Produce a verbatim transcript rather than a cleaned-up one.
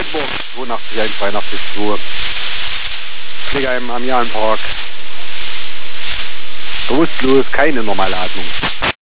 Brandenburg, zweiundachtzig eins, zweiundachtzig zwei. Pflegeheim am Jahrenpark. Bewusstlos, keine normale Atmung.